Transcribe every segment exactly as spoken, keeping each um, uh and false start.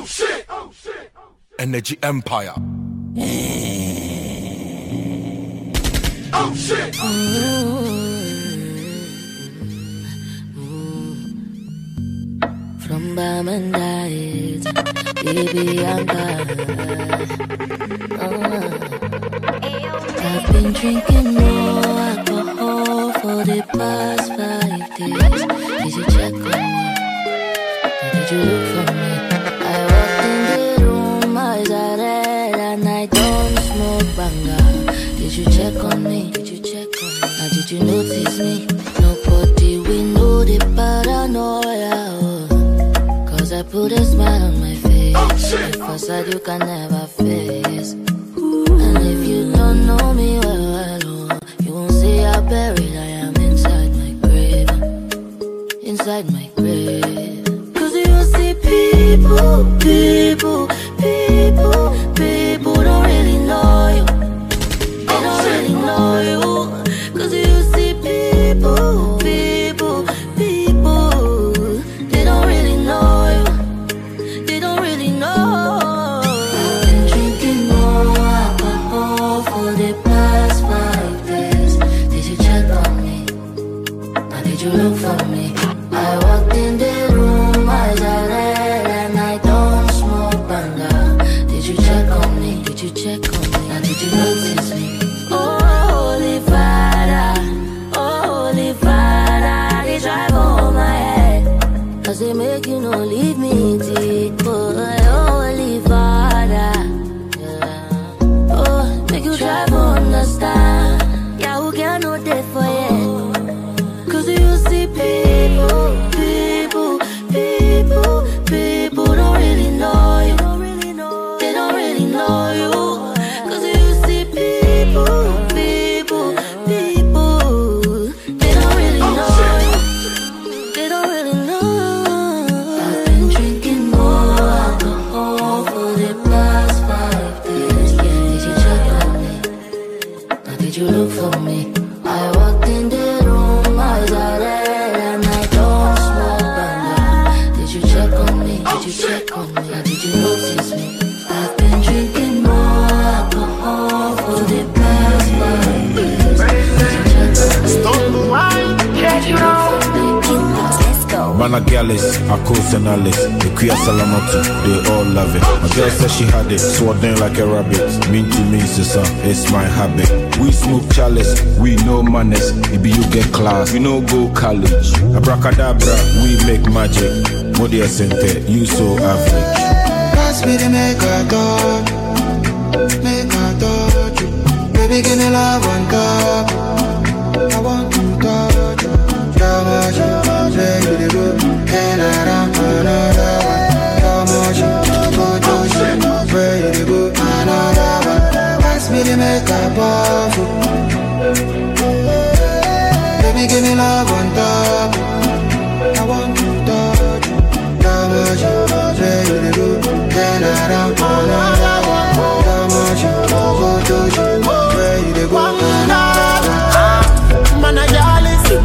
Oh shit! Oh shit! Energy Empire. Oh shit! From Bamandait, baby, I'm back. Oh. I've been drinking more alcohol for the past five days. Did you check on me? Or did you look for me? I walked in the room, eyes are red, and I don't smoke banga. Did you check on me? Did you check on me? Or did you notice me? Nobody we know the paranoia. Oh. Cause I put a smile on my face. Oh, shit. A facade you can never face. And if you don't know me well, well, oh, you won't see how buried I am inside my grave. Inside my grave. Cause you see people, people, people, people don't really know you. They don't really know you. Cause you see people, people, people, they don't really know you. They don't really know. I've been drinking more alcohol for the past five days. Did you check on me? Or did you look for me? I walked in the room, eyes are red, and I don't smoke banga. Did you check on me? Did you check on me? Or did you notice me? Oh, Holy Father, oh, Holy Father, they drive on my head. Cause they make you no leave me deep. Oh, Holy Father, yeah. Oh, make you try to understand. Yeah, who can know that for you? Cause you see people, people, people, people don't really know you. They don't really know you. Cause you see people, people, people, they don't really know you. They don't really know. I've been drinking more alcohol for the past five days. Did you check on me? Or did you look for me? I walked in the room, eyes are red, and I don't smoke banga. Did you check on me? Did you check on me? Or did you notice me? I've been drinking more alcohol for the past five days. Did you check on me? Stop the wine. Did you look for me? Let's go. Managalis, Akos and Alice, the Kuya Salamatu, they all love it. My girl said she had it, swatting like a rabbit. Mean to me, sister, it's my habit. We smoke chalice, we know manners. Maybe you get class, we no go college. Abracadabra, we make magic. Modia Center, you so average. Pass me the make a touch, make a touch you. Baby, give me love on top. I want to touch you. How much you say you do? And I don't another one. How much you go to you? Where you go? Another one. Pass me the make a powerful. Baby, give me love on top. I want to touch you. How much you say you do? And I don't another one. How much you go to you? Where you go? Another one. Man, I y'all listen.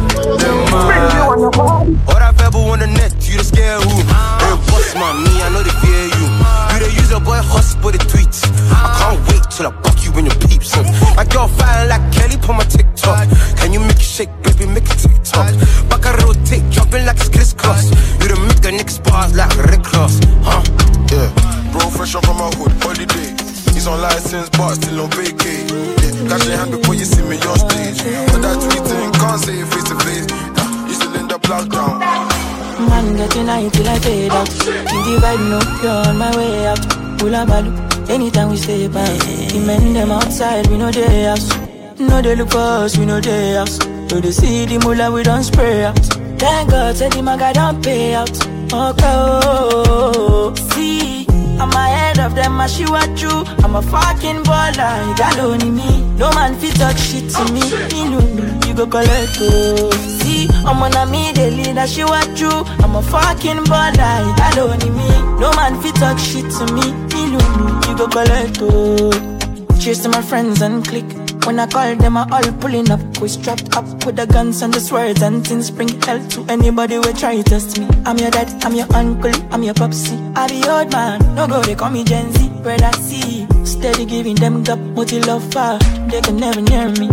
What I've ever on the net, you the scare who? Hey, boss man, me, I know they fear you. You the use your boy hustle for the tweets. I can't wait till I buck you in your peeps. My girl fine like Kelly, put my TikTok. Can you make it shake, baby, make it TikTok? Back I rotate, dropping like it's crisscross. You the make a niggas bars like Rick Ross, huh? Yeah, bro, fresh up from my hood, holiday. He's on license, but still on vacay. Yeah, catch your hand before you see me on stage. But that tweeting, can't say it face to face. You still in the lockdown. Man, getting high till I fade out. Keep the vibe no pure on my way out. Hula balu, anytime we stay back. The men them outside, we know they house. No they look for us, we know they house. So they see the moolah, we don't spray out. Thank God, say the maga don't pay out. Okay, oh, see, I'm ahead of them, I shoot at you. I'm a fucking baller, you got only me. No man fit talk shit to me. You go collect, oh. See, I'm on a me, they lead, I shoot at you. I'm a fucking baller, you got only me. No man fit talk shit to me. You go collect, oh. Cheers to my friends and click. When I call them, I all pulling up. We strapped up with the guns and the swords and things. Bring hell to anybody who try to test me. I'm your dad, I'm your uncle, I'm your popsy. I be old man, no go, they call me Gen Z. Brother C, steady giving them gap, multi love far. They can never near me.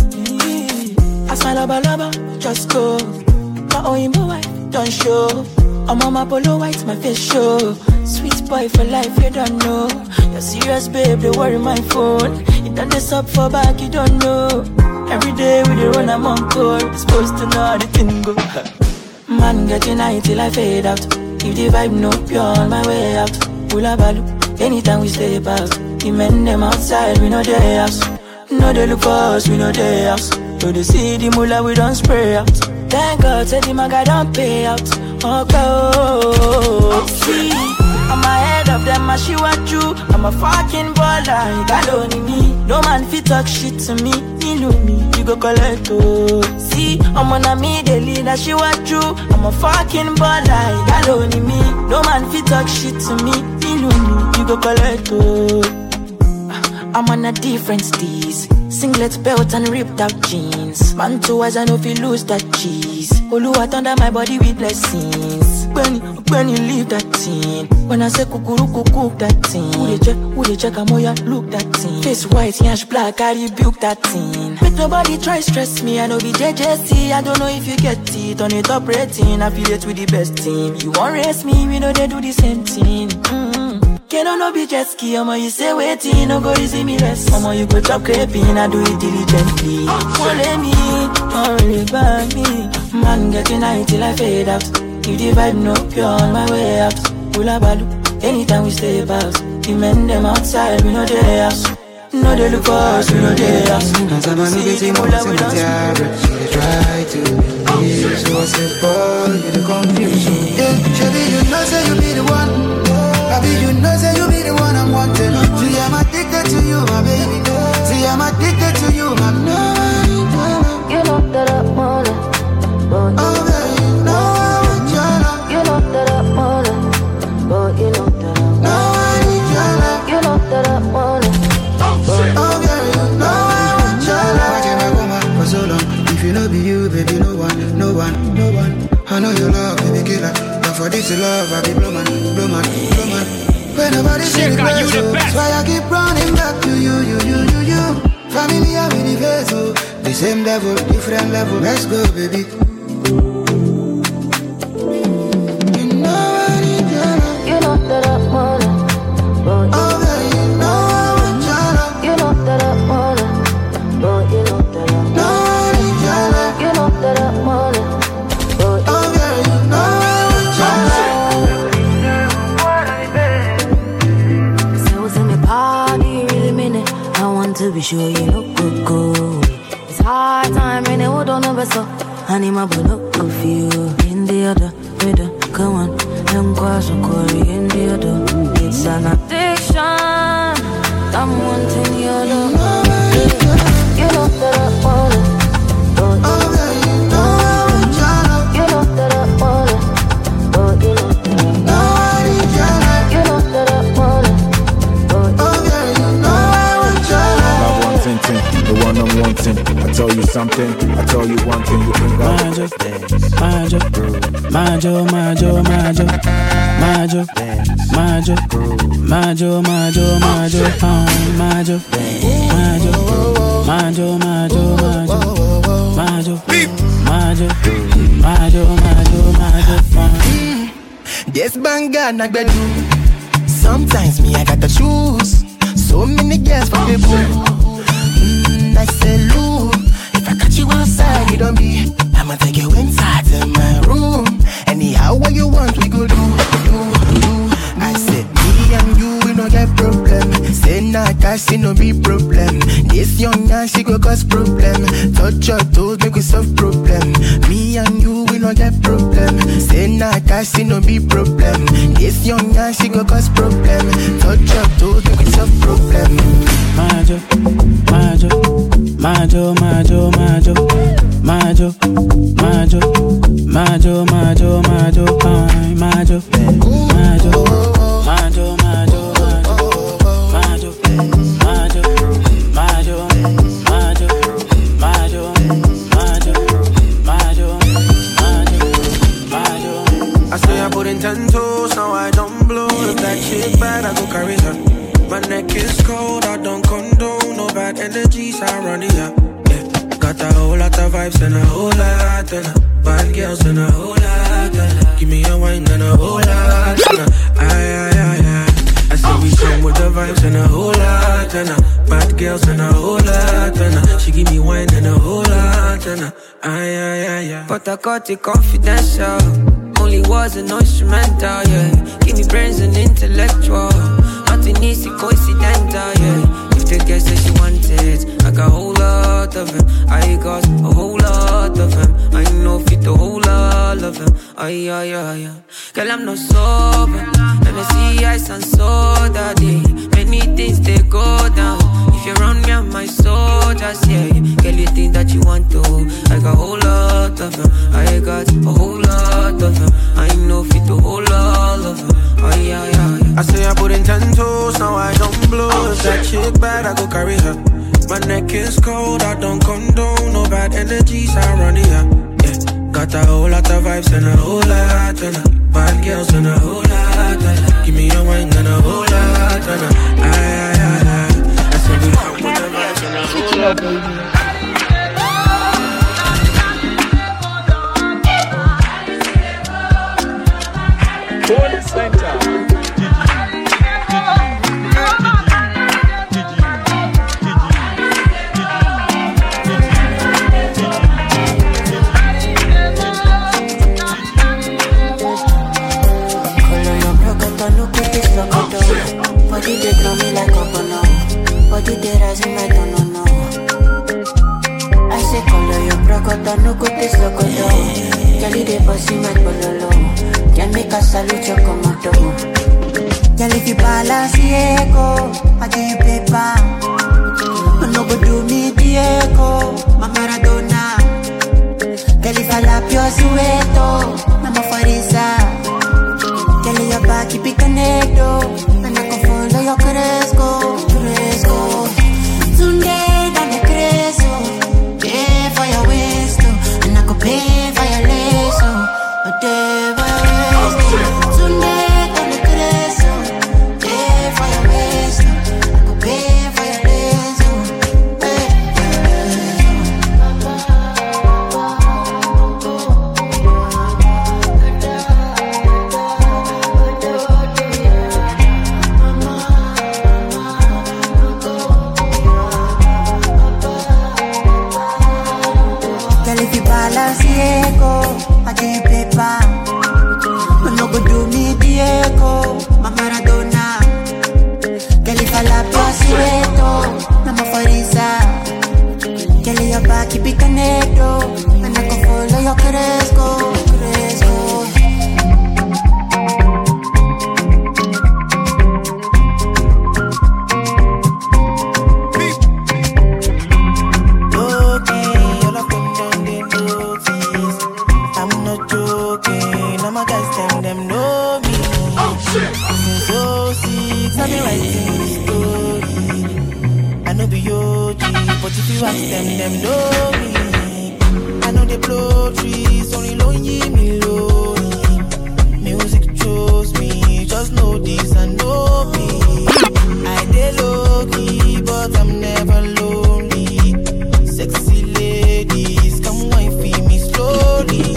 I smile laba laba, just go. My Oyinbo wife, don't show. I'm on my polo white, my face show. Sweet boy for life, you don't know. You're serious, babe, they worry my phone. You done this up for back, you don't know. Every day we dey run, I'm on call. Supposed to know how the thing go. Man, getting high till I fade out. If the vibe no pure, on my way out. Hula balu, anytime we stay back. The men them outside, we know they house. No they look for us, we know they house. So they see the moolah, we don't spray out. Thank God, say the maga don't pay out. Okay, oh, see, I'm ahead of them, I she want you. I'm a fucking baller, you got only me. No man fit talk shit to me, you know me, you go collect, oh. See, I'm on a me, the leader, she want you. I'm a fucking baller, you got only me. No man fit talk shit to me, you know me, you go collect, oh. I'm on a different steez. Singlet belt and ripped out jeans. Man two eyes, I know if you lose that cheese. Oluwa under my body with blessings. When, when you leave that thing. When I say kukuru cook that thing. Who they check, who they check, amoya, look that thing. Face white, yash black, I rebuke that thing. Make nobody try stress me, I know be J J C. I don't know if you get it, on the top rating. Affiliate with the best team. You won't race me, we know they do the same thing. Mm-hmm. Can I no be jet ski, Omo you say waiting, no go easy me less. Omo you go chop creping, I do it diligently. Won't let me, don't really buy me. Man getting high till I fade out. If the vibe no pure, on my way out. Hula balu, anytime we stay about. The men them outside, we know they house. No they look for us, we know they house. See the moolah, we don't spray. She try to be so simple, you the confusion. Yeah, Shelly, you know say you be the one. Baby, you know say you be the one I'm wanting. See, I'm addicted to you, my baby. See, I'm addicted to you, my baby. You know that I'm more than, but you oh, baby, you know I want your love. You know that I'm more than, but you know that I'm no, I need your love. You know that I'm more than, oh, baby, you know I want your love. Watching my woman for so long. If you know be you, baby, no one, no one, no one. I know your love, baby, killer. For this love, I be blow man, blow man, blow man. When nobody see the place, so that's why I keep running back to you, you, you, you, you. Family, I'm in the face, oh. The same level, different level. Let's go, baby. You know I need your love. you know that I'm more than, but Oh, baby, you know I want your love. you know that I'm more than, but you know that I'm No, I need your love. You know that I'm more than, but Oh, baby, you know I want your love. so what's in the party, really mean it. I want to be sure you look good, good. It's hard time and it would on the vessel. I need my boy look of you in the other, rhythm, come on. I'm quite so quarry in the other. It's an addiction. I'm wanting your love. You know that I'm more than, but Oh, baby, you know I want your love. you know that I'm more than, but you know that I'm No, I need your love. You know that I'm more than, but Oh, baby, you know I want your love. I want thing, thing, the one I'm wanting. I tell you something, I tell you one thing, you bring out Majo, Majo, Majo, Majo, Majo, Majo, Majo, Majo, Majo, Majo, uh, Majo, Majo, Majo, Majo, Majo, Majo, Majo, Majo, Majo, Majo, uh. Yes, banga na gbedu. Sometimes me I gotta choose. So many girls for the boo. Mm, I say, Lou, if I catch you outside, you don't be. I'ma take you inside to my room. Anyhow, what you want, we go do, do, do. I said, me and you, we no get problem. Say nah, cash, it no be problem. This young man, she go cause problem. Touch your toes, make we solve problem. Me and you, we no get problem. Say nah, cash, it no be problem. This young man, she go cause problem. Touch your toes, make we solve problem. Majo, Majo, Majo, Majo, Majo, Majo, Majo, Majo, Majo, Majo, uh, Majo, Majo, Majo, Majo, Majo, Majo, Majo, Majo, Majo, chick bad, I go carry her. My neck is cold, I don't condone no bad energies, I run it up. Yeah, got a whole lot of vibes and a whole lot and a bad girls and a whole lot and a, give me a wine and a whole lot and a, aye, aye, aye, aye. I say we come with the vibes and a whole lot and a, bad girls and a whole lot and a, she give me wine and a whole lot and a, aye, aye, aye, aye. But I got it confidential, only was an instrumental, yeah. Give me brains and intellectual, nothing easy, coincidental, yeah. If the girl says she wanted, I got a whole lot of him. I got a whole lot of him. I know fit a whole lot of him. Ay, ay, ay, ay. Girl, I'm not sober, and I see ice and soda day. Many things they go down. If you're on me, I'm my soldiers, yeah. Girl, you think that you want to, I got a whole lot of him. I got a whole lot of him. I know fit a whole lot of him. Ay, ay, ay. I say I put in ten toes, now I don't blow. If that chick bad, I go carry her. My neck is cold, I don't condone no bad energies, I run it up. Yeah, got a whole lot of vibes and a whole lot and a, bad girls and a whole lot and a, give me a wine and a whole lot and a, aye, aye, aye, aye. I say we come with the vibes and a whole lot, baby. Born Center. Body they draw me like a banana. Body they rising like no no no. I say color your brocota no go taste like a dog. Jelly they bossy my bololo. Can make a salute your commando. Girl if you balance ego, I give you paper. No go do me Diego, my Maradona. Girl if I lap your sueto, I'm a farisa. Girl your back keep it connected. Yo crezco, crezco. Today dame crezo. Pay for your waist, and I could pay for your lace. Whatever waist. Today dame crezo. Pay for your waist, I could pay for your lace. I give you paper. No go do me Diego, my Maradona. Girl if I lap your sueto, I'm a farisa. Girl your back keep it connected, and I can follow your crezco, crezco. But if you ask them, them know me. I know they blow trees, only lonely me lonely. Music chose me, just know this and know me. I dey low key, but I'm never lonely. Sexy ladies, come wine feed me slowly.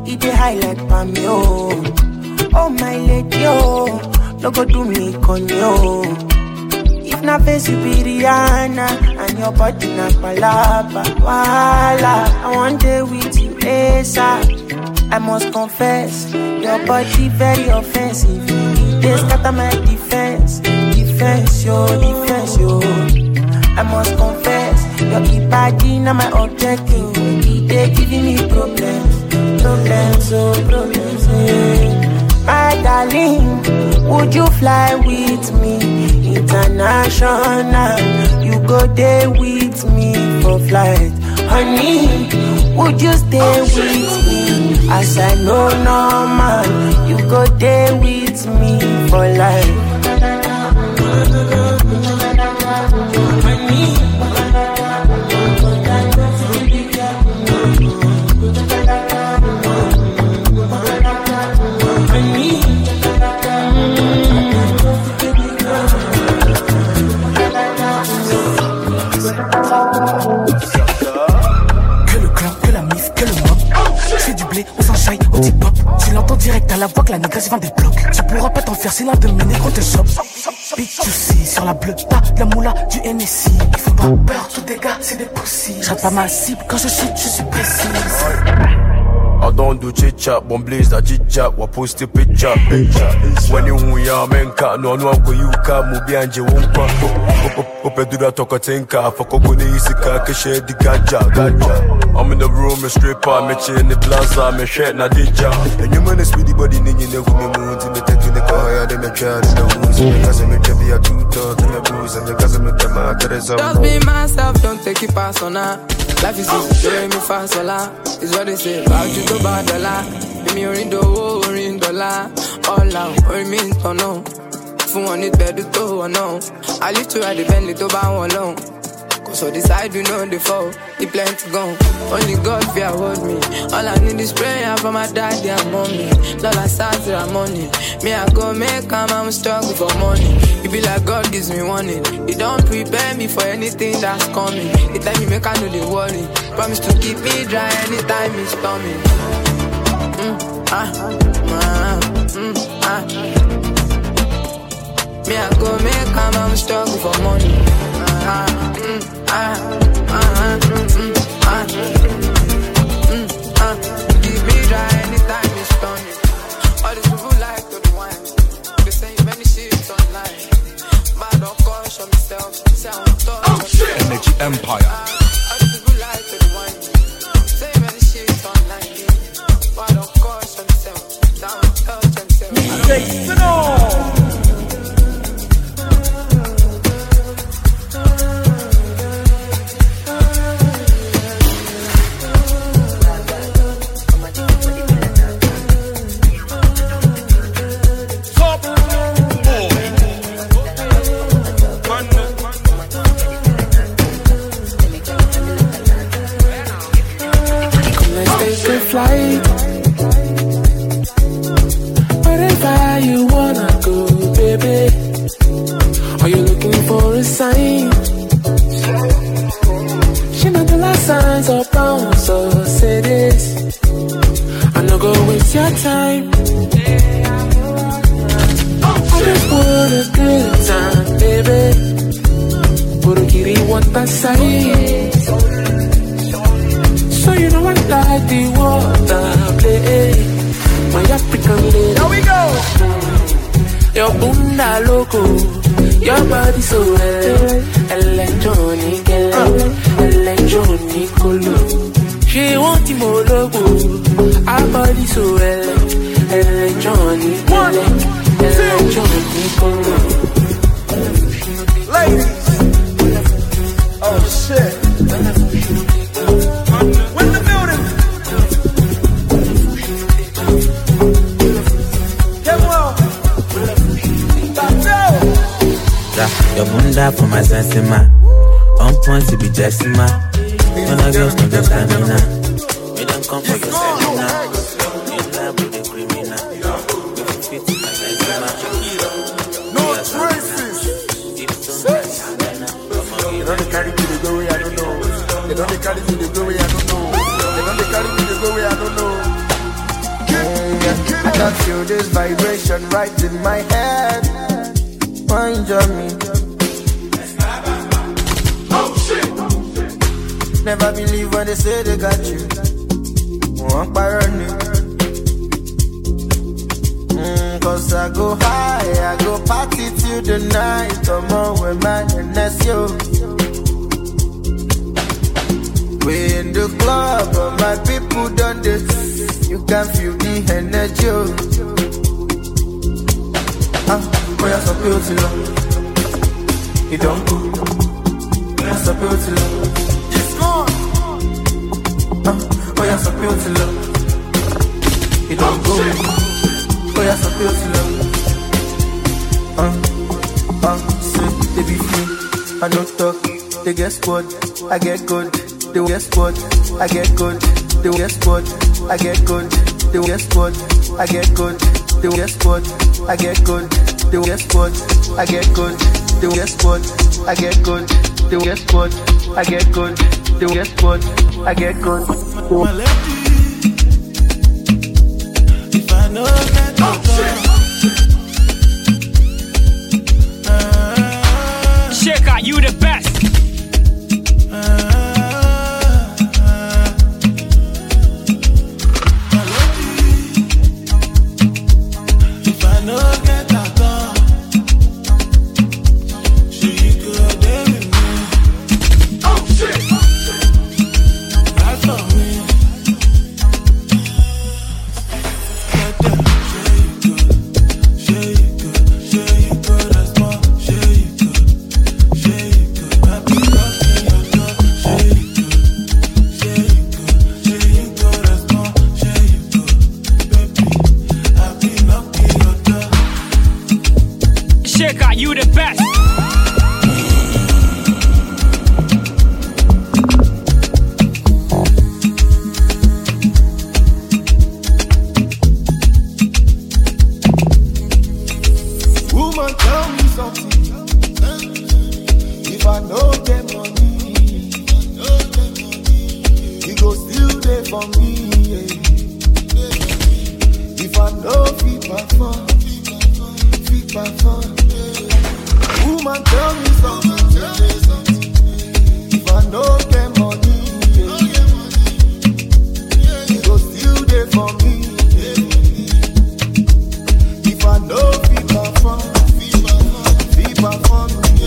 It dey high like Pammy, oh. Oh my lady, oh. No go do me con yo. If na face you be Rihanna and your body na palapa, wala. I want day with you, ASAP. I must confess, your body very offensive. It dey scatter my defense, defense, yo, defense, yo. I must confess, your body na my objective. It dey giving me problems, problems, oh, problems, yeah. My darling, would you fly with me international? You go there with me for flight. Honey, would you stay with me? As I know normal, you go there with me for life. Honey, on s'enchaille au tip-top. Tu l'entends direct à la voix que la négresse vend des blocs. Tu pourras pas t'en faire, c'est l'un de mes négros te chope. Bitch, tu sais, sur la bleue, t'as de la moula, du N S I. Il faut pas peur, tous des gars, c'est des poussies. Je rate pas ma cible, quand je shoot, je suis précis. I don't do chit-chat, bon blaze that chit-chat, wa post a picture. When you ya menka, no no ko yuka, mubi anje wonka. Ope do that talk tinka, for koko ne isika, ke share the ganja, ganja. I'm in the room, a stripper, me chin the plaza, me shirt na dija. And you man is with the body, ninja never me moon, me take in the car, then me try in the woods, because me can be a two-tot, and me booze, and because me come out, there is a just be myself, don't take it personal. Life is easy, show me fast, sola. Is what they say, about you to bad dollar. Be me orin do, orin dollar. All out, orin mean to know. Fun on it, better to or no. I live to ride the Bentley to buy one alone. Cause so this side you know the fall, the plenty gone. Only God fear hold me. All I need is prayer for my daddy and mommy. Lord I start to have money. Me I go make come, I'm struggling for money. It be like God gives me warning. He don't prepare me for anything that's coming. The time you make I know the worry. Promise to keep me dry anytime it's storming. Mm, ah, ah, mm, ah. Me I go make come, I'm struggling for money. Ah, mm, ah, ah, mm, ah, mm, ah. Keep me dry anytime it's storming. All these people like to the wine. They say many shit online. But don't caution myself. Say I won't touch. Oh shit! Energy Empire. All these people like to the wine. Say many shit online. But don't caution myself. Say I won't touch myself. Flight. Wherever you wanna go, baby. Are you looking for a sign? She know the last signs of bound, so say this. I'm not gonna waste your time. I just want a good time, baby. Burukiri want that side. So you know I like the water play. My African lady. Here we go. Your bunda loco, your body so well. Electronic, electronic color. She want him all logo. Our body so well. Electronic, electronic color. Ladies. Oh shit. Your bunda for my sensima. On point to be Jessima. When I girls don't just stamina. We don't come for your stamina. You love with the criminal. We can fit it like Jessima. No traces. They don't carry me the go way I don't know. They don't carry me the go way I don't know. They don't carry me the go way I don't know. I feel this vibration right in my head. Mind me. Oh shit! Never believe when they say they got you. Walk by running. Mm, Cause I go high, I go party till the night. Come on with my N S yo. We in the club, but my people done this. You can feel the energy. Ah, boy, I'm so beautiful. You don't go. I'm so beautiful. It's gone. Ah, boy, I'm so beautiful. You don't go. Boy, I'm so beautiful. Ah, ah, say they be free. I don't talk. They get squad. I get good. They get squad. I get good. They get squad. I get good. They get squad. I get good. They get squad. I get good. They get squad. I get good. They get squad. I get good. They get squad. I get good. They get squad. I get good. My lady, if I know that you're gone. Shaker, you the best. Shaker, you the best. Woman, tell me something. If I know get money, you go still there for me. Yeah. If I know people fun, people fun. Woman, tell me something. If I know get money, you go still there for me. If I know people fun, people fun.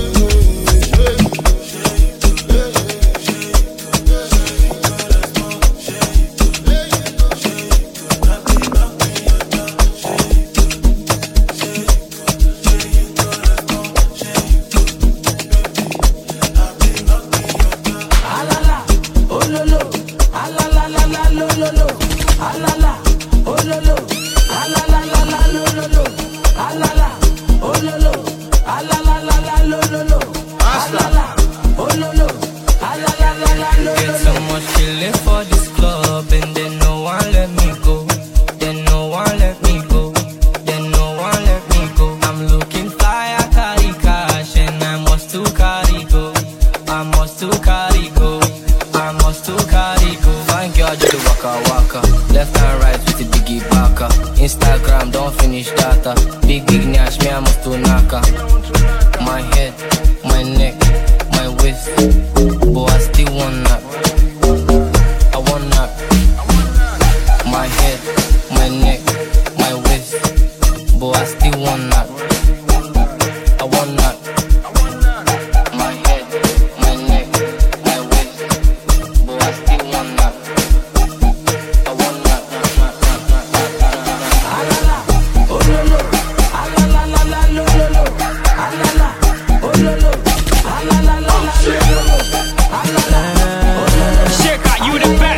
Get so much feeling for this club, and then no one let me go. Then no one let me go. Then no one let me go. I'm looking fly, I carry cash, and I must to carry go. I must to carry go. I must to carry go. Fine girl, do the waka waka. Left and right with the biggie baka. Instagram, don't finish data. Big big nash, me I must to naka. My head, my neck, my waist. But I still want that. I want that. My head, my neck, my waist. But I still want that. I want that. My head, my neck, my waist. But I still want that. I want that. Alala, oh lo lo, alala la la lo lo lo, alala, oh lo lo, alala la la lo lo lo. Shaker, you the best.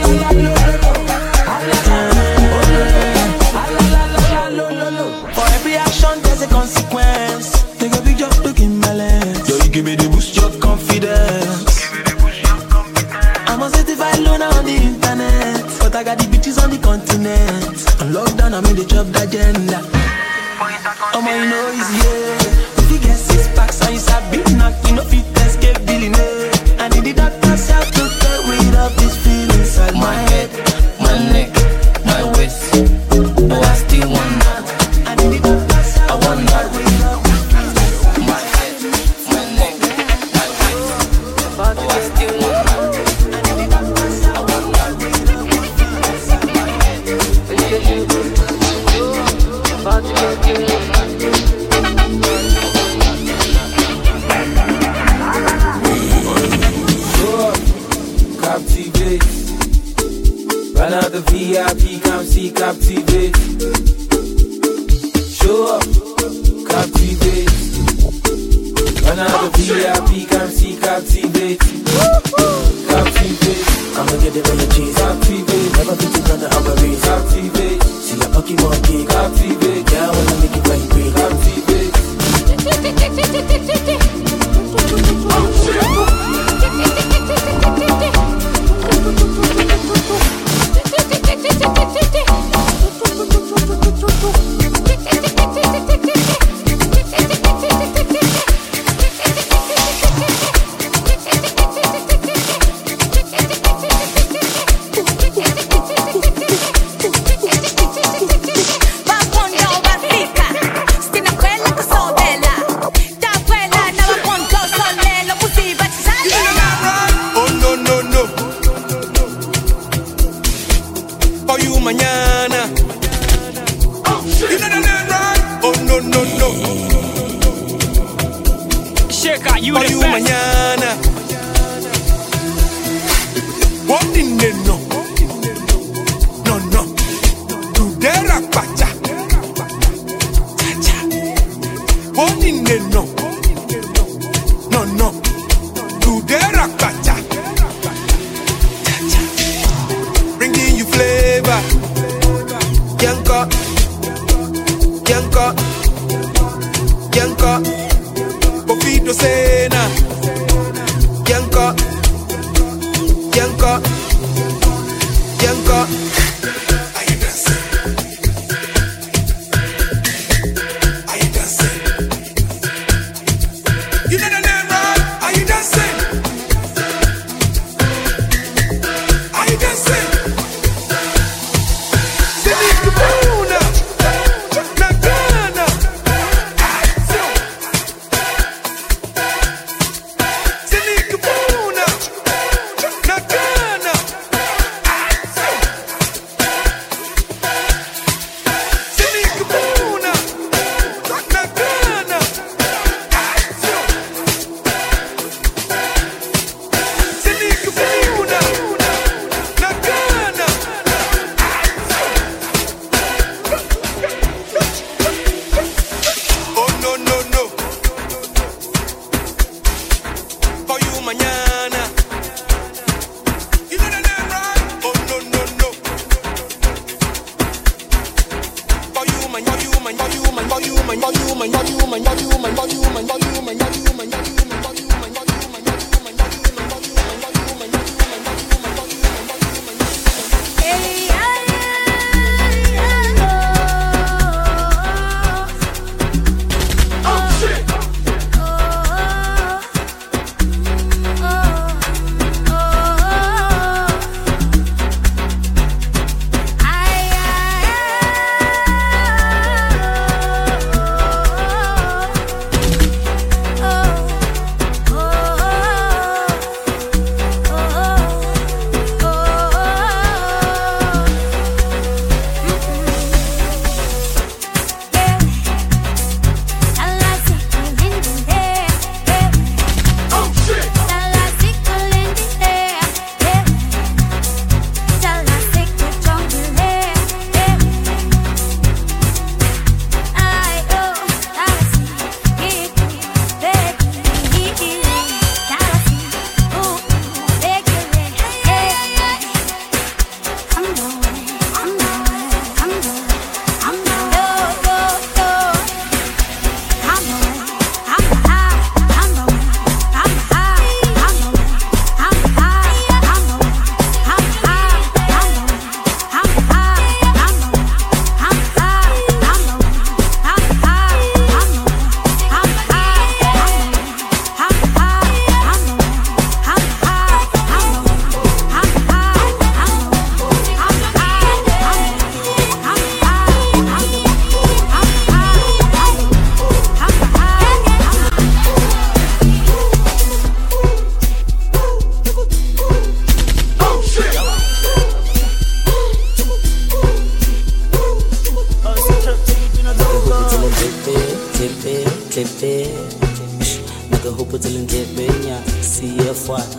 For every action, there's a consequence. Take a big job, look in my lens. Yo, you give me the boost, your confidence. I'm a certified loner on the internet, but I got the bitches on the continent. On lockdown, I'm in the job agenda. Oh my, you know it's yeah. If you get six packs and you start big knock, you know fit escape billionaire. And in the doctor's help to get rid of this feeling inside my, My head, my neck, my waist. But I still want that. Captivate. Run out the V I P, come see Captivate. Show up, Captivate. Run out the V I P, come see Captivate. Captivate. I'ma get it on your cheese. Captivate. Never been to none of our race. Captivate. See a Pokemon cake. Captivate. Yeah, I wanna make it vibrate. Captivate.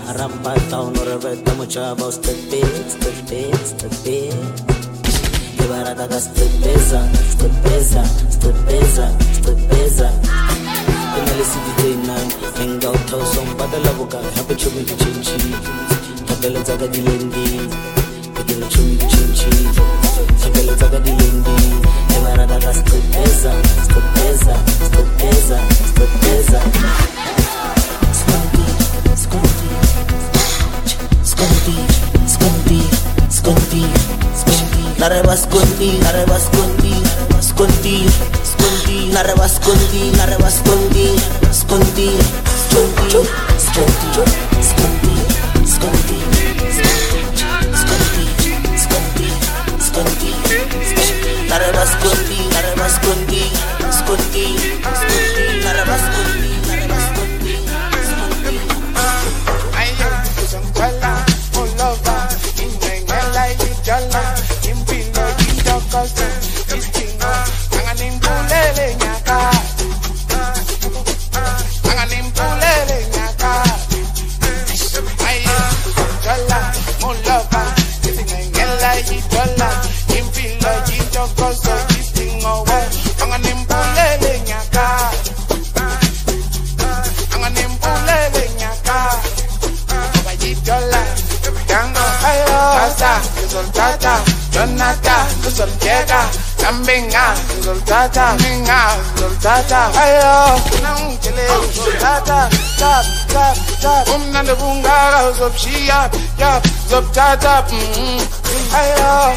Aramba town or a vet, I'm a job, I'll step it, step it, step it. Barata step pesa, step pesa, step pesa, step pesa. Inali city day nine, hang out house on badala boka, happy chumi chinchi. Tabela zaga dilendi, tabela chumi chinchi. Tabela zaga dilendi, barata step pesa, step pesa, step pesa, step pesa. Scondi, scondi, scondi, scondi, scondi, scondi. Nareva scondi, nareva scondi, scondi, scondi, nareva scondi, nareva scondi, scondi, scondi, scondi, scondi, scondi, scondi, scondi, scondi, nareva scondi, nareva scondi, scondi, scondi, nareva scondi, nareva scondi, scondi. Ay, son chola, all over, in the like chola. Jonata, soltera, tambenga, soltata, minga, soltata, ayo, nangele, soltata, tap, tap, tap, umna de bungara, zopshia, yap, zoptata, mm, ayo.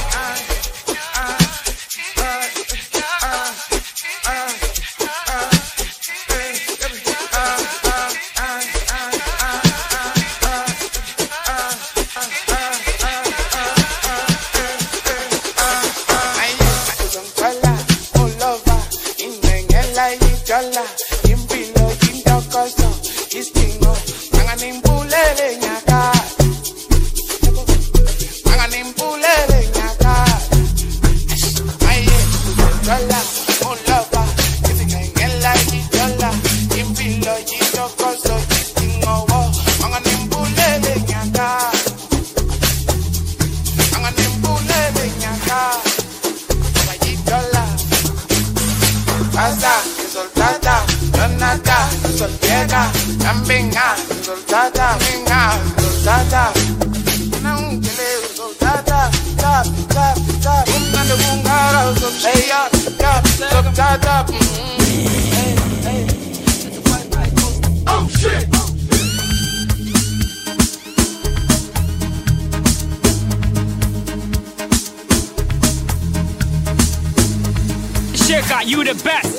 Sheka, you the best.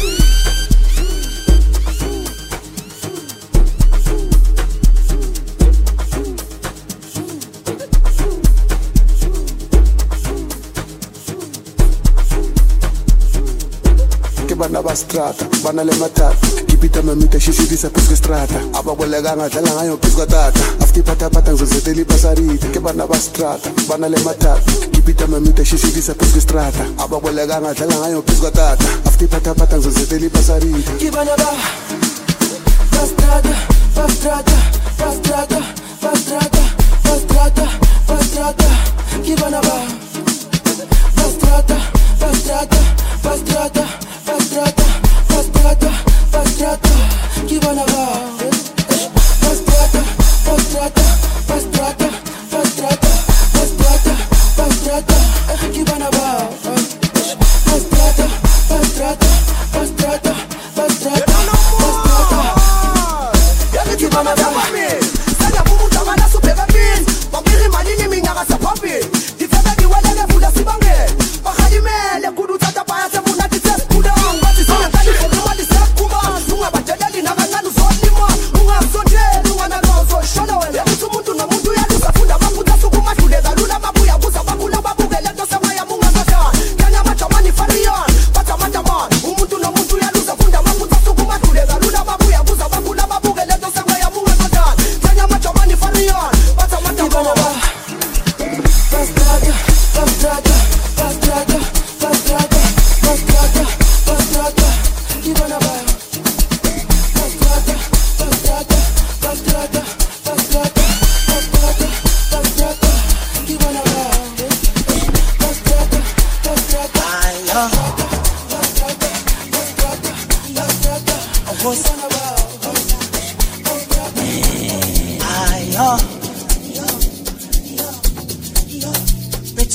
Bana bastrata, bana le matata. Kipita mamita shishirisa pisco strata. Aba kwele ganga dala ngayo pisco tata. Afti pata pata ngzozeteli pasarita. Ke bana bastrata, bana le matata. Kipita mamita shishirisa pisco strata. Aba kwele ganga dala ngayo pisco tata. Afti pata pata ngzozeteli pasarita. Ke bana ba bastrata, bastrata, bastrata, bastrata, bastrata, bastrata. Ke bana ba bastrata, bastrata, bastrata. Pastrata, pastrata, pastrata, que vai na barra. Pastrata, pastrata, pastrata, pastrata, pastrata, pastrata, que vai na barra. Pastrata, pastrata, pastrata, pastrata, pastrata, que vai na barra.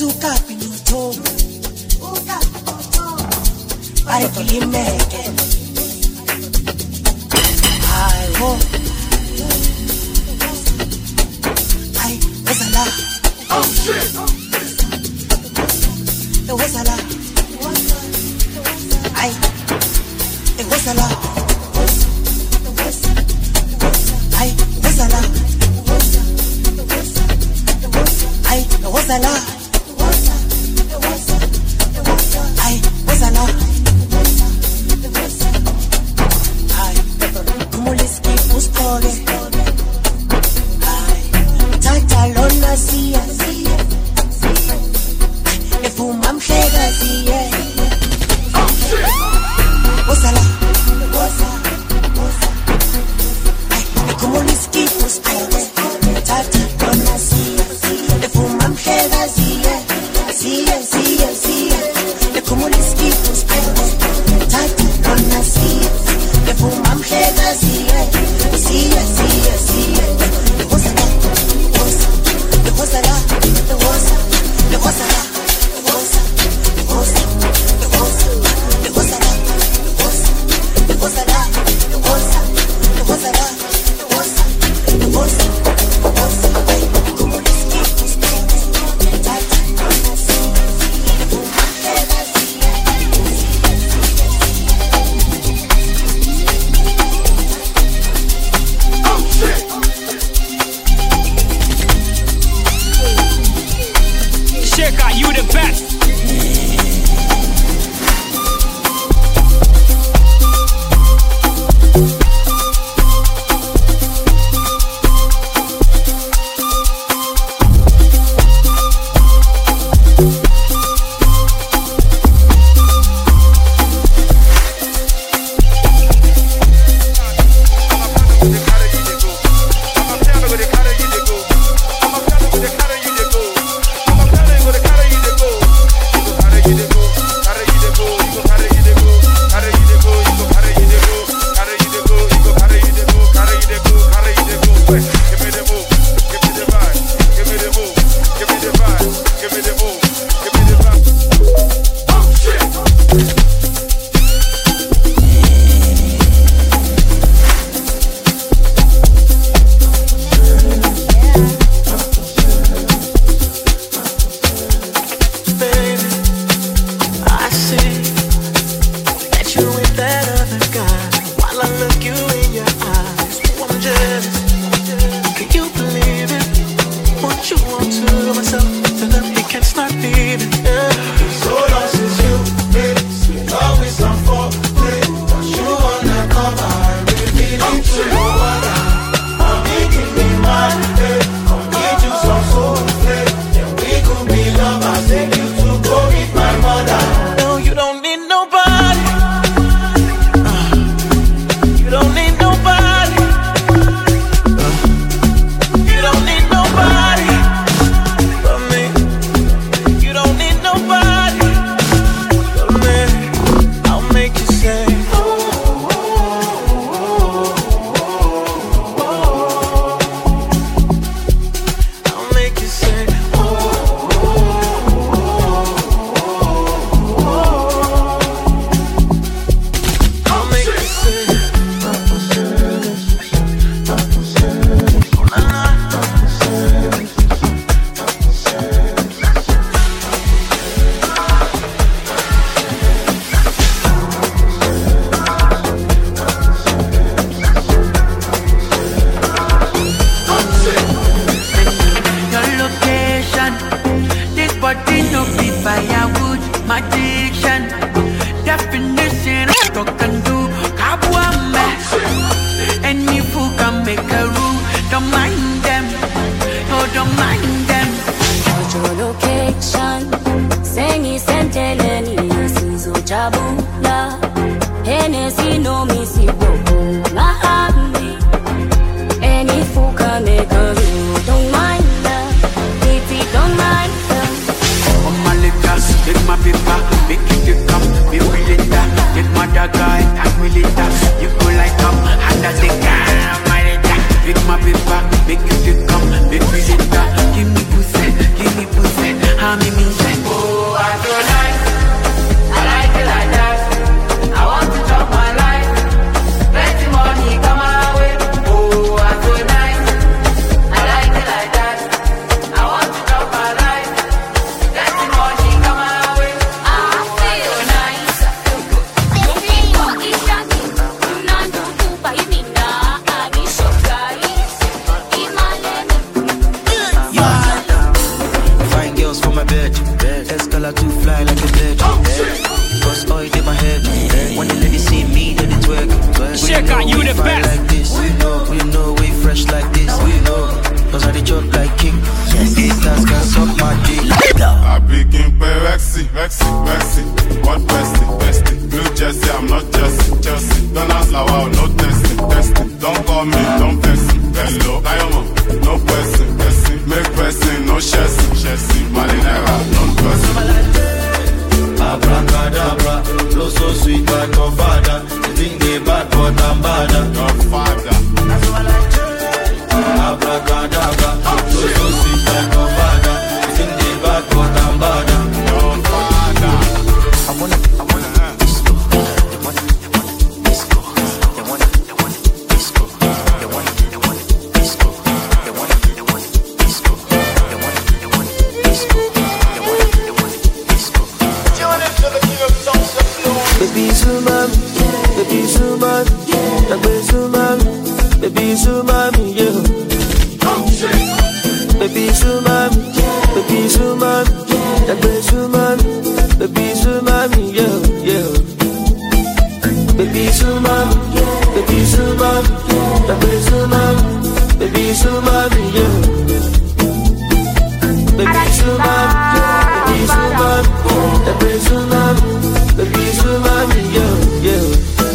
Suka pinuto. Pare kilimeke. I hope. I was a lot. Oh shit! It was a lot. I. It was a lot. I was a lot. I was a lot. I was a lot. I como les que buscoge. I tata lona sia. Le fumam chega sia. Was a lot. I como les que buscoge. Tata lona sia. Le fumam chega sia. Sia, sia, sia. Le como les que buscoge. Tata lona sia. Le fumam chega sia. Sia, sia, sia. Le was a lot. Le was a lot. Fine girls for my bed. Escalade to fly like a bird. Cause oil in my head. When the ladies see me, then it's work. Check out you the best. Like this. We know, we know we fresh like this. We know. Cause I dey chop like king. Haters can suck my dick. I begin pay Rexy, Rexy, Rexy. What bestie, bestie? Blue Jersey, I'm not Jersey, Jersey. Don't ask like wow, no testing, testing. Don't call me, don't person. Hello, I am on, no person, person. Make person, no chassis, chassis. Marinera, no person. Abracadabra, flow so sweet like no father. You think they bad, but I'm badder. Your father. Abracadabra, flow so sweet like no father. You think they bad, but I'm badder. Your father. I wanna, I wanna disco. They wanna, they wanna disco. They wanna, they wanna disco. They wanna, they wanna disco. They wanna, they wanna disco. They wanna, they wanna disco. They wanna, they wanna disco. Baby Suman, baby Suman, baby Suman, baby Suman, yeah. Baby Suman, baby Suman, baby Suman, baby Suman, yeah, yeah. Baby Suman, baby Suman, baby Suman, baby Suman, yeah. Baby Suman, baby Suman, baby Suman, baby Suman, yeah, yeah.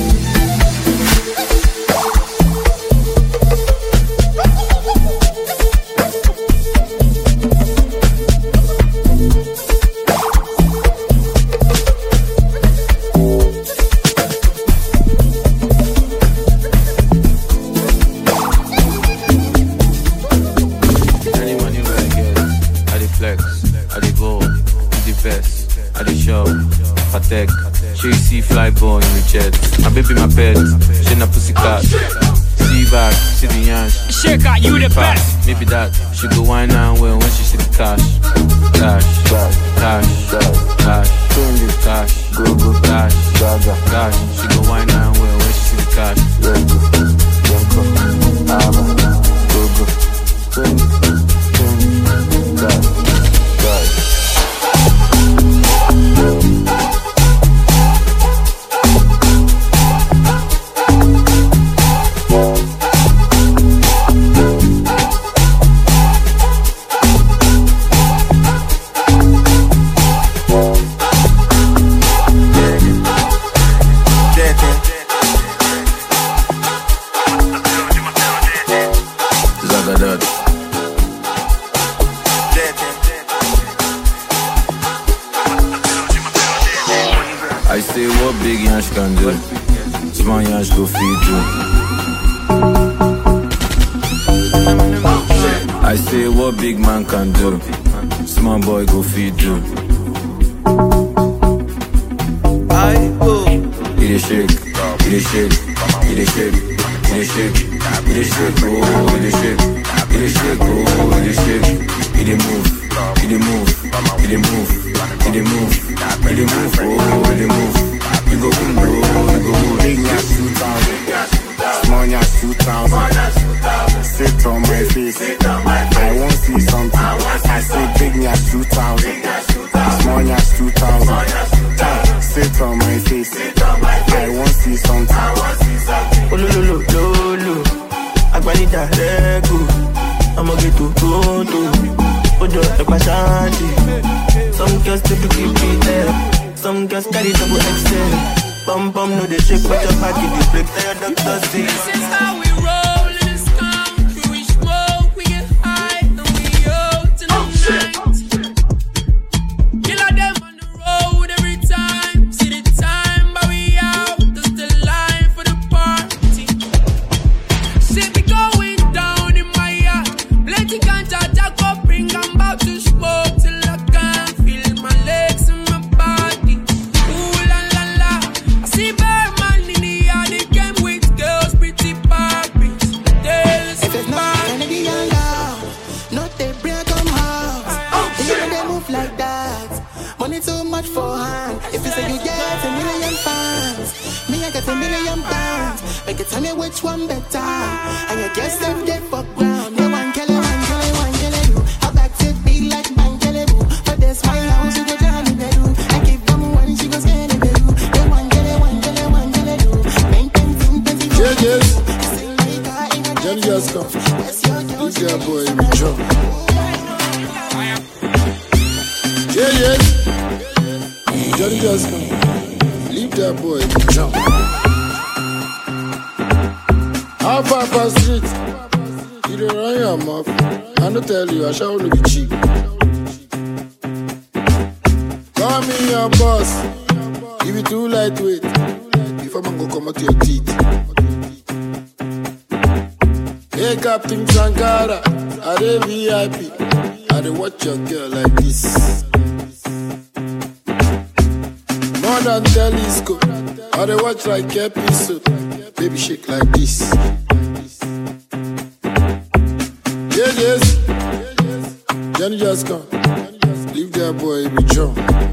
She see fly boy in the jet. My baby, my pet. She na pussycat. See back, see the yansh. Check out you the best. Maybe that she go wine and well when she see the cash. Cash, cash, cash, cash, cash, go go cash, cash. She go wine and well when she see the cash. Go go, go go, cash. I say what big Yansh can do, small Yansh go feed you. I say what big man can do, small boy go feed you. I go. It is shake, it is shake, it is shake, it is shake, it is shake, oh, it is shake, it is shake, oh, it is shake, it is move, it is move, it is move, it is move, it is move, oh, it is move. You go boom, bro, you go boom. Big Nyash two thousand, small Nyash two thousand. Sit on my face, I won't see something. I say big Nyash two thousand, small Nyash two thousand. Sit on my face, I won't see something. Oh, lo, lo, lo, lo, lo. Agbanita, rego. I'ma get to go, to. Ojo, ekpashanti. Some girls take to keep it there. Some girls carry double X L. Bum bum no they shake, but your body they break. Tell your doctor see. This is how we roll in this country. We smoke, we get high, and we out till the night. Kill all them on the road every time. See the time, but we out. That's the line for the party. See me going down in my yard. Plenty ganja, jack up, bring. I'm about to smoke till I can't feel my legs and my body. Ooh la la la. I see bear man in the yard. They came with girls, pretty Barbies. Tales If it's not Kennedy and love, not they bring come house. You know they move like that. Money too much for hand. If you say you get a million fans, me I get a million pounds. Make it tell me which one better. And you guess if they fuck ground. You one kill it, one kill it, one kill it. You. How bad Yeah, yes. Johnny just come. Leave that boy to jump. How far past street? You don't run your mouth. I don't tell you, I shall only be cheap. Call me your boss. If you too lightweight, before man go come out your teeth. Hey, Captain Sankara, I dey V I P. I dey watch your girl like this. More than telescope, I dey watch like episode. Baby shake like this. Yeah, yes. Johnny just come. Leave that boy be drunk.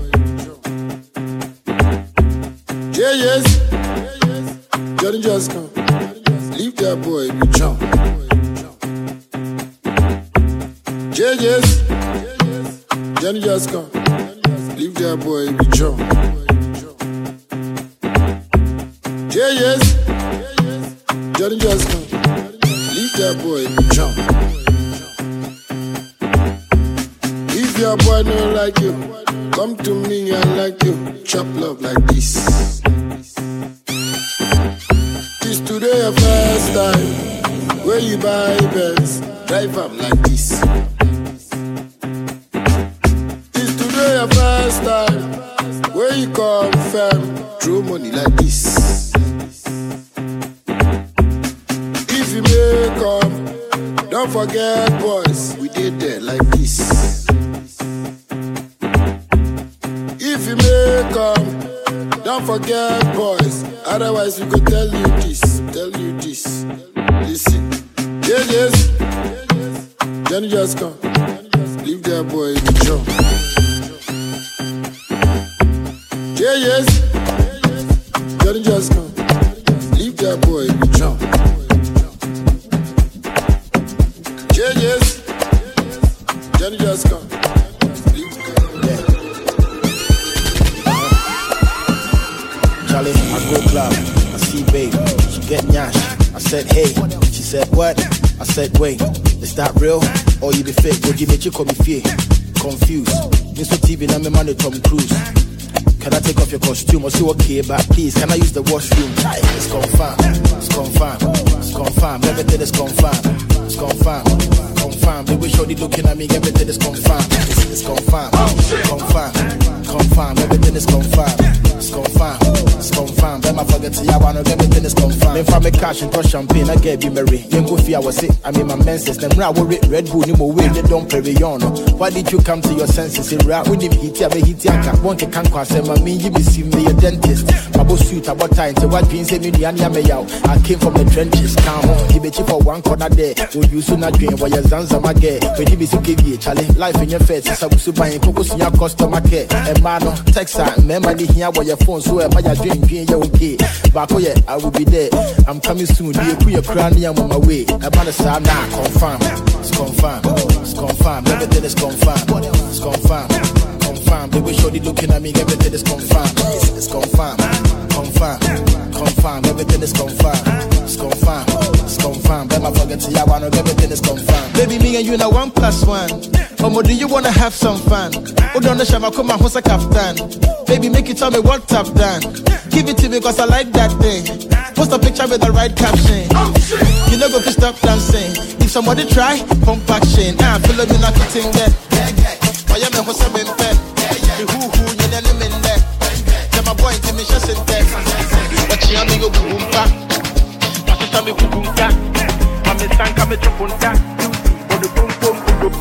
Yeah, yes. Johnny just come. Leave that boy be drunk. Yeah, yes. Johnny just come. Leave that boy be drunk. Yeah, yes. Johnny just come. Leave that boy be drunk. If your boy don't like you, come to me and like you. Chop love like this. This today your first time. Where you buy Benz, drive up like this. This today your first time. Where you confirm, throw money like this. If you make up, don't forget boys, we did that like this. If you make up, don't forget boys, otherwise we could tell you this, tell you this. Listen, yeah, yes, Johnny just come, leave that boy in the jump. Yeah, yes, Johnny just come, leave that boy in the jump. Yeah, yes, Johnny just come. Charlie, I go club, I see babe, she get nyash. I said hey, she said what? I said wait, is that real or you be fake? Would you make you call me fear? Confused. Mister T V, now me man Tom Cruise. Can I take off your costume or see okay? But please, can I use the washroom? It's confirmed, it's confirmed, it's confirmed. Everything is confirmed, it's confirmed, confirmed. They wish only looking at me, everything is confirmed. It's, it's confirmed, confirmed, confirmed. Everything is confirmed, it's confirmed, it's confirmed. Then I forget to ya one, everything is confirmed. If I make cash and touch champagne, I get be merry. You go fear was sick, I mean my menses. Them I worry Red Bull, no more way, they don't pay on. Why did you come to your senses? If I would hit ya, hit ya, can't want to can't cross them. I mean, you be see me a dentist. My boss suit about time to what dreams me the anya me out. I came from the trenches, come on, he be cheap for one corner there. Would you soon not dream while your zanza my get? When you be so give you Charlie, life in your face, so we buy focus in your customer care. And man, text her, remember the here where your phone, so am I dream, dream, you're okay. But oh yeah, I will be there. I'm coming soon, you put your crown, I'm on my way. I'm on the side now, confirm, it's confirmed, it's confirmed, everything is confirmed, it's confirmed. Confirmed. They wish only looking at me, everything is confirmed. It's, it's confirmed, confirmed, confirmed. Everything is confirmed. It's confirmed, it's confirmed. Then I forget to ya one, everything is confirmed. Baby, me and you now one plus one. Omo, do you wanna have some fun? Oh, don't know, Shama, come on, who's a kaftan? Baby, make you tell me what I've done. Give it to me, cause I like that thing. Post a picture with the right caption. You know, go to stop dancing. If somebody try, pump action. Ah, feel like you're not getting that. I am a Jose Pet. The who who you never mean that. Tell my boy to me just in there. But she am go boompa. But she tell me boompa. I'm a sanka me chupunta. For the boom boom boom.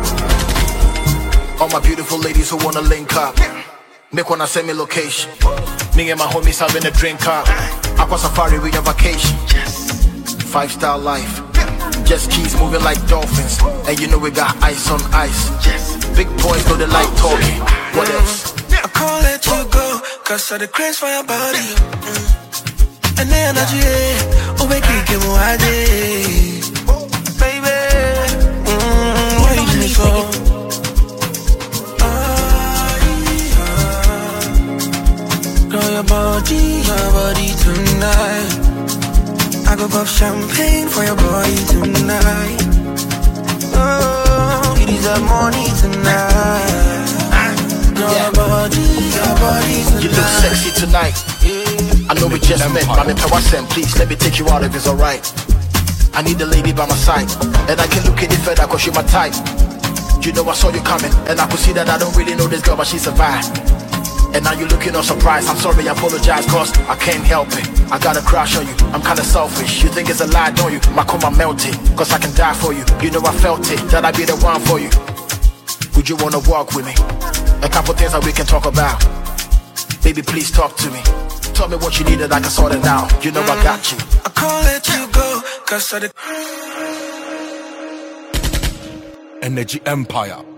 All my beautiful ladies who wanna link up, make wanna send me location. Me and my homies having a drink up. Aqua safari with your vacation. Five star life. Just keys moving like dolphins. And you know we got ice on ice. Big boys know they like talking. What else? I can't let you go, cause of the craze for your body. Mm. And the energy, oh, we can't get more idea. Baby, mm, what you need for? Girl, your body, your body tonight. I go pop champagne for your body tonight. Oh, your money tonight. Your body, your body tonight. You look sexy tonight. I know we just met, but if I was sent, please let me take you out if it's alright. I need a lady by my side, and I can look any further cause you're my type. You know I saw you coming, and I could see that I don't really know this girl, but she survived. And now you're looking all surprised. I'm sorry, I apologize, cause I can't help it. I got a crush on you, I'm kinda selfish. You think it's a lie, don't you? My coma melted, cause I can die for you. You know I felt it, that I'd be the one for you. Would you wanna walk with me? A couple things that we can talk about. Baby, please talk to me. Tell me what you need and I can sort it out. You know I got you. I can't let you go, cause I the Energy Empire.